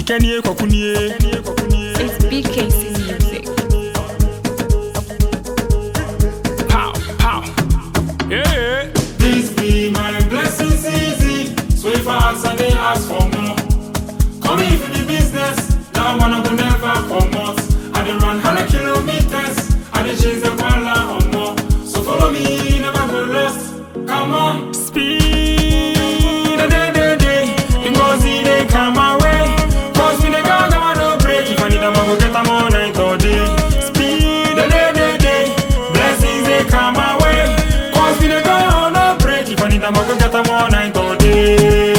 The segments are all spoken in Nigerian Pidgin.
Sikenie kokunie. It's BKC Music. Pow, pow. Yeah. This be my blessing easy. So if I ask and they ask for more, come in for the business. That one I will never come out. I dey run 100 kilometers. I dey chase the Kuala or more. So follow me, never go lost. Come on, Speed. because they come my way. Cause me the girl I no break. If I need them, I go get them all night all day. Speed. Blessings they come my way. Cause me the girl I no break. If I need them, I go get them all night all day.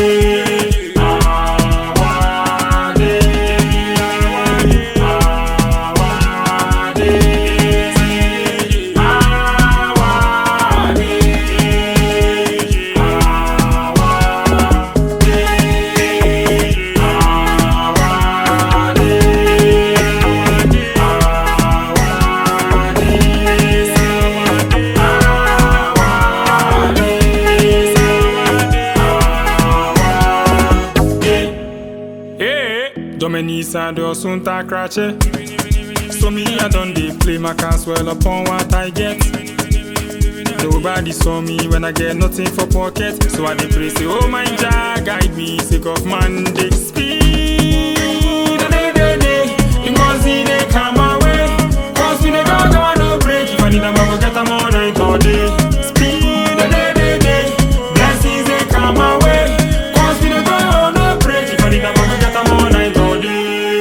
Domenisa do sunta crache. So me I don't dey play my cards well upon what I get. Nobody saw me when I get nothing for pocket. So I dey pray say, oh my Jah, guide me, sick of Monday. Speed. Because they come my way. Cause me the girl I no break. If I need them, I go get them all night all day. Speed. Blessings they come my way. Cause me the girl I no break. If I need them, I go get them all night all day.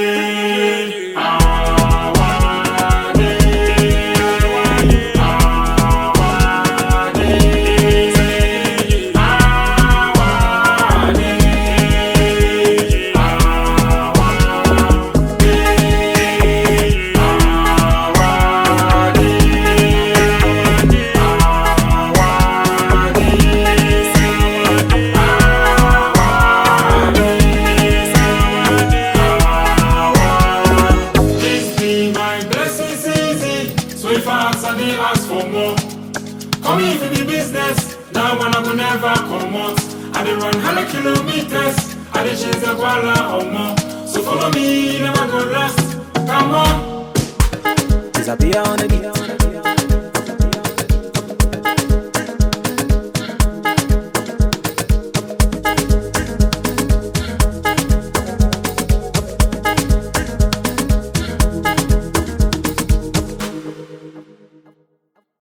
So if I ask and they ask for more, come in for the business. That one I will never come out. I dey run 100 kilometers. I dey chase the Kuala or more. So follow me, never go lost. Come on. Disappear on the beat.